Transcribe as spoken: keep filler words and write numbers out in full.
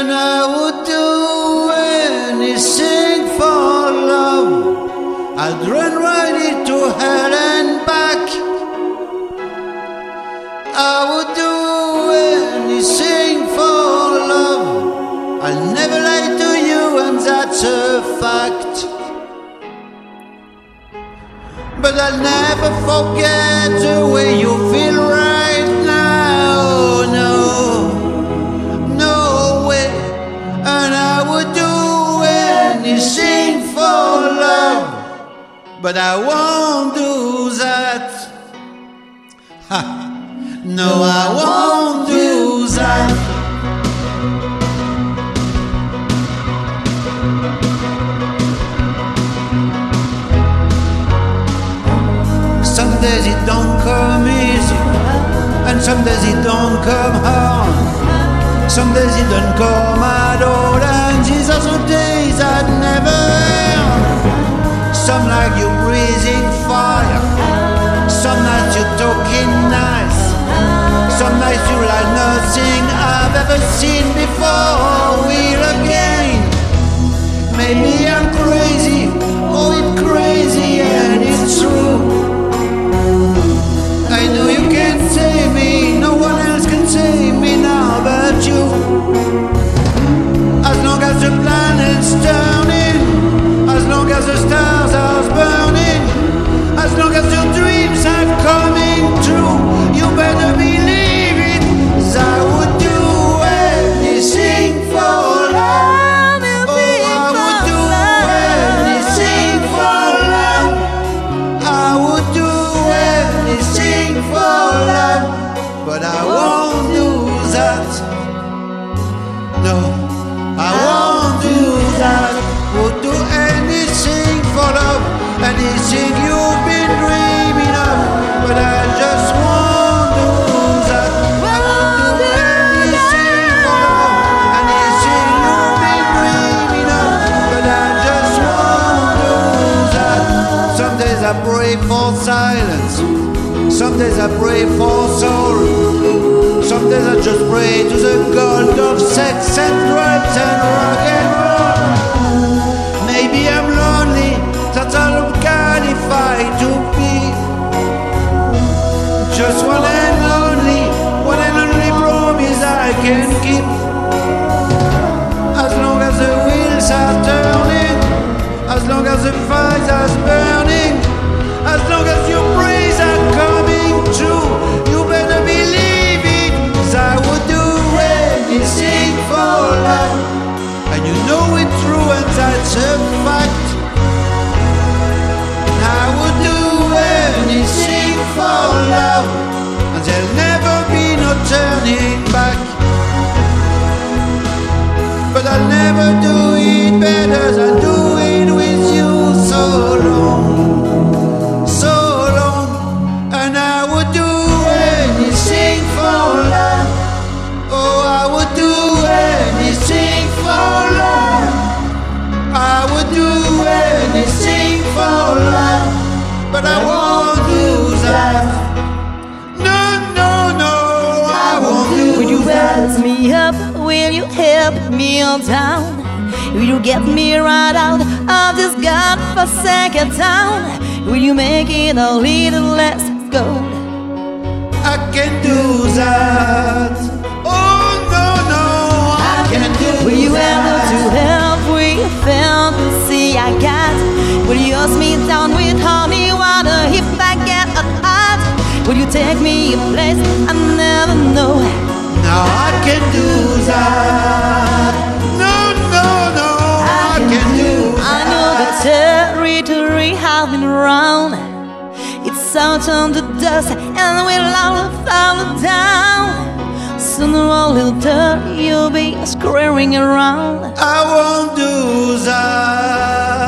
And I would do anything for love. I'd run right into hell and back. I would do anything for love. I'll never lie to you, and that's a fact. But I'll never forget the way you feel right now. No, no way. And I would do anything for love, but I won't do that. Ha. No, I won't do that. Some days it don't come easy, and some days it don't come hard. Some days it don't come at all, and these are the days I'd never earn. Some like you breathing fire, some nights you talking nice, some nights you like nothing I've ever seen before or will again. Maybe I'm crazy, oh it's crazy and it's true. I know you can't save me, no one else can save me now but you. As long as the planet's turning, as long as the stars are burning, as long as your dreams are coming true, you better believe it, 'cause I would do anything for love. Oh, I would do anything for love. I would do anything for love, but I won't do that. No, I won't do that. Would do anything for love, anything you've been dreaming of, but I just won't do that. I would do anything for love, anything you've been dreaming of, but I just won't do that. Some days I pray for silence, some days I pray for soul, some days I just pray to the god of sex and drugs and rock and roll. Maybe I'm lonely, that's all I'm qualified to be. Just one and only, one and only promise I can keep. As long as the wheels are turning, as long as the fires are burning, as long as your praise are coming true, you better believe it, 'cause I would do anything for love. And you know it's true, and that's a fact. I would do anything for love, and there'll never be no turning back. But I'll never do it better than do it with you so long, so long. And I would do anything for love. Oh, I would do anything for love. I would do anything for love, but I won't do that. No, no, no, I won't do that. Will you raise me up? Will you help me on down? Will you get me right out of this godforsaken town? Will you make it a little less cold? I can do that. Oh, no, no, I can do that. Will you ever to help? Will you fantasy I got? Will you use me down with honey water if I get a heart? Will you take me a place I never know? Now I can do that. No, no, no, I can do that. I know the territory I've been around. It's out on the dust and we'll all fall down. Sooner or later you'll be scurrying around. I won't do that.